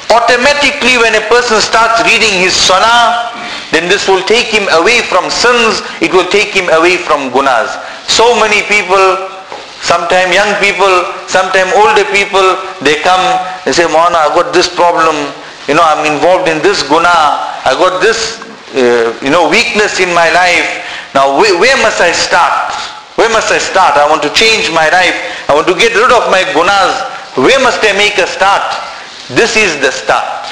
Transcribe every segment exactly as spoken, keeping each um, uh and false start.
Automatically when a person starts reading his salah, then this will take him away from sins, it will take him away from gunas. So many people, sometimes young people, sometimes older people, they come, they say, Maulana, I got this problem, you know, I'm involved in this guna, I got this, uh, you know, weakness in my life. Now where, where must I start? Where must I start? I want to change my life. I want to get rid of my gunas. Where must I make a start? This is the start.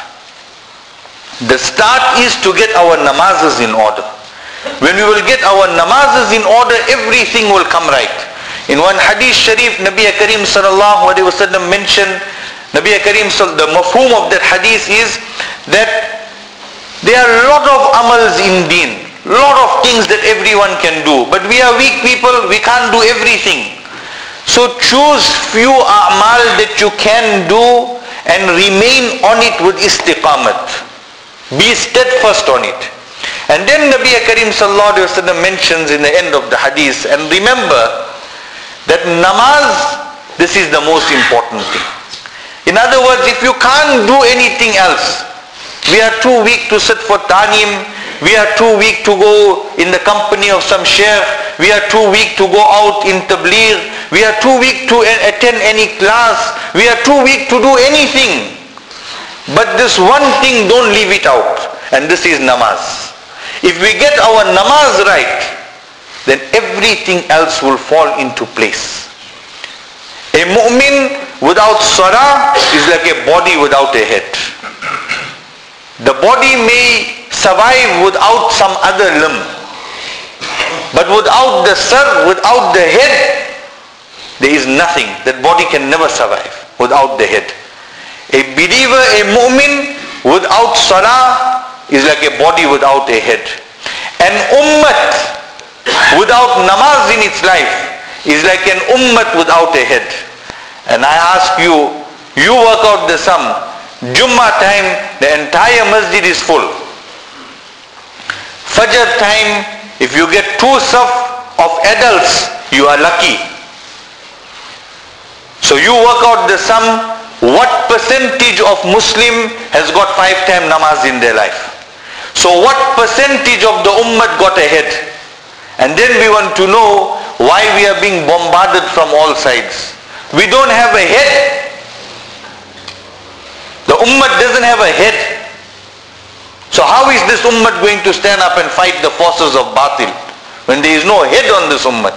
The start is to get our namazes in order. When we will get our namazes in order, everything will come right. In one hadith sharif, Nabi Karim sallallahu alaihi wasallam mentioned, Nabi Karim, the mafhum of that hadith is that there are a lot of amals in deen, lot of things that everyone can do, but we are weak people, we can't do everything. So choose few a'mal that you can do and remain on it with istiqamat. Be steadfast on it. And then Nabi Karim sallallahu alaihi wasallam mentions in the end of the hadith, and remember that namaz, this is the most important thing. In other words, if you can't do anything else, we are too weak to sit for talim, we are too weak to go in the company of some sheikh, we are too weak to go out in tabligh, we are too weak to attend any class, we are too weak to do anything. But this one thing, don't leave it out, and this is namaz. If we get our namaz right, then everything else will fall into place. A mu'min without salah is like a body without a head. The body may survive without some other limb, but without the sar, without the head, there is nothing. That body can never survive without the head. A believer, a mu'min without salah is like a body without a head. An ummat without namaz in its life is like an ummat without a head. And I ask you, you work out the sum. Jummah time, the entire masjid is full. Fajr time, if you get two saf of adults, you are lucky. So you work out the sum, what percentage of Muslim has got five time namaz in their life? So what percentage of the ummah got ahead? And then we want to know why we are being bombarded from all sides. We don't have a head. The ummah doesn't have a head. So how is this ummah going to stand up and fight the forces of batil when there is no head on this ummah?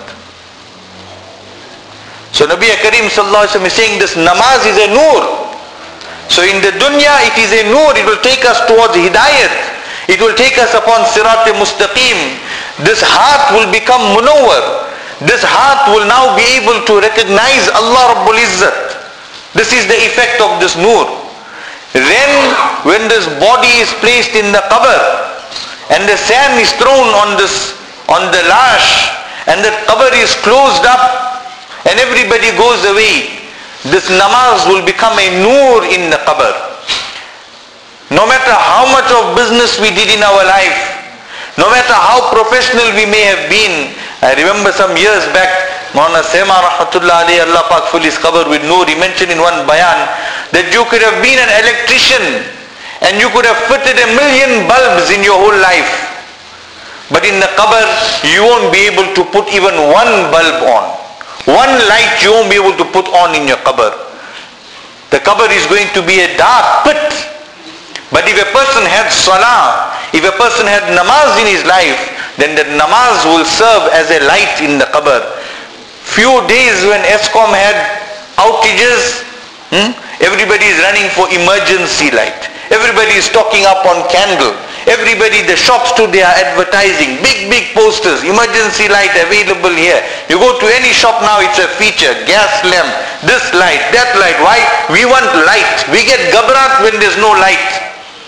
So Nabi Karim sallallahu alaihi wasallam is saying this namaz is a nur. So in the dunya it is a nur, it will take us towards hidayat. It will take us upon sirat-e-mustaqim. This heart will become munawwar. This heart will now be able to recognize Allah Rabbul Izzat. This is the effect of this nur. Then when this body is placed in the qabr and the sand is thrown on this, on the lash, and the qabr is closed up and everybody goes away, this namaz will become a nur in the qabr. No matter how much of business we did in our life, no matter how professional we may have been, I remember some years back, Maulana Sema Rahmatullah alayhi, Allah Pak fill his qabr with nur, he mentioned in one bayan that you could have been an electrician and you could have fitted a million bulbs in your whole life. But in the qabr, you won't be able to put even one bulb on. One light you won't be able to put on in your qabr. The qabr is going to be a dark pit. But if a person had salah, if a person had namaz in his life, then that namaz will serve as a light in the qabr. Few days when ESCOM had outages, hmm, everybody is running for emergency light. Everybody is stocking up on candle. Everybody, the shops too, they are advertising. Big, big posters, emergency light available here. You go to any shop now, it's a feature. Gas lamp, this light, that light. Why? We want light. We get gabrat when there's no light.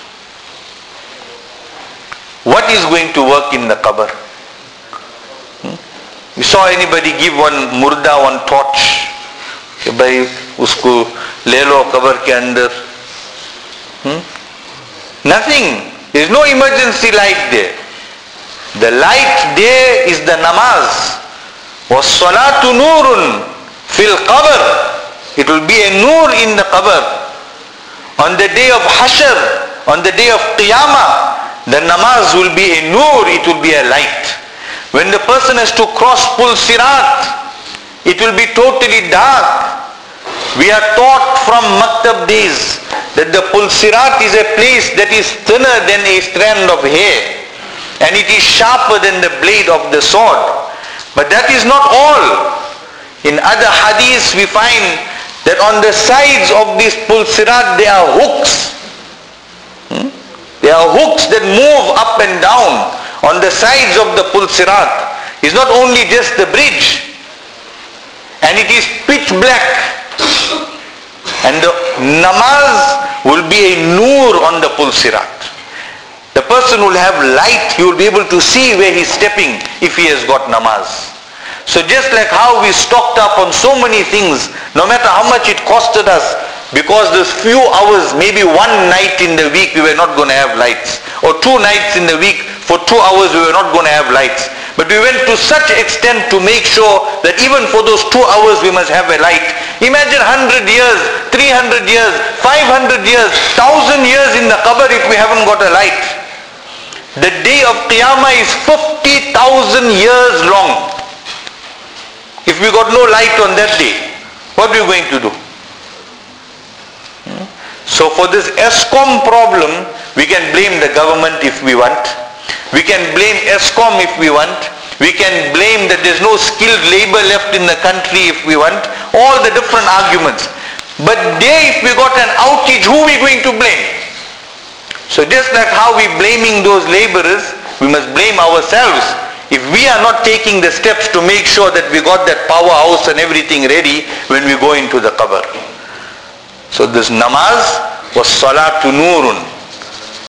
What is going to work in the qabr? Hmm? You saw anybody give one murda, one torch? कि भाई उसको ले लो कब्र के अंदर. Hmm? Nothing. There is no emergency light there. The light there is the namaz. وَالصَّلَاةُ نُورٌ فِي الْقَبْرِ. It will be a nur in the qabr. On the day of Hashr, on the day of Qiyamah, the namaz will be a nur, it will be a light. When the person has to cross Pul Sirat, it will be totally dark. We are taught from Maktab days that the Pul Sirat is a place that is thinner than a strand of hair, and it is sharper than the blade of the sword. But that is not all. In other hadiths we find that on the sides of this Pul Sirat there are hooks. Hmm? There are hooks that move up and down on the sides of the Pul Sirat. It's not only just the bridge, and it is pitch black, and the namaz will be a nur on the Pul Sirat. The person will have light, he will be able to see where he is stepping if he has got namaz. So just like how we stocked up on so many things, no matter how much it costed us, because those few hours, maybe one night in the week we were not going to have lights, or two nights in the week for two hours we were not going to have lights. But we went to such extent to make sure that even for those two hours we must have a light. Imagine one hundred years, three hundred years, five hundred years, one thousand years in the qabr if we haven't got a light. The day of Qiyamah is fifty thousand years long. If we got no light on that day, what are we going to do? So for this ESCOM problem, we can blame the government if we want. We can blame ESCOM if we want. We can blame that there's no skilled labor left in the country if we want. All the different arguments. But there, if we got an outage, who are we going to blame? So just like how we blaming those laborers, we must blame ourselves. If we are not taking the steps to make sure that we got that powerhouse and everything ready when we go into the qabr. So this namaz was salatu nurun.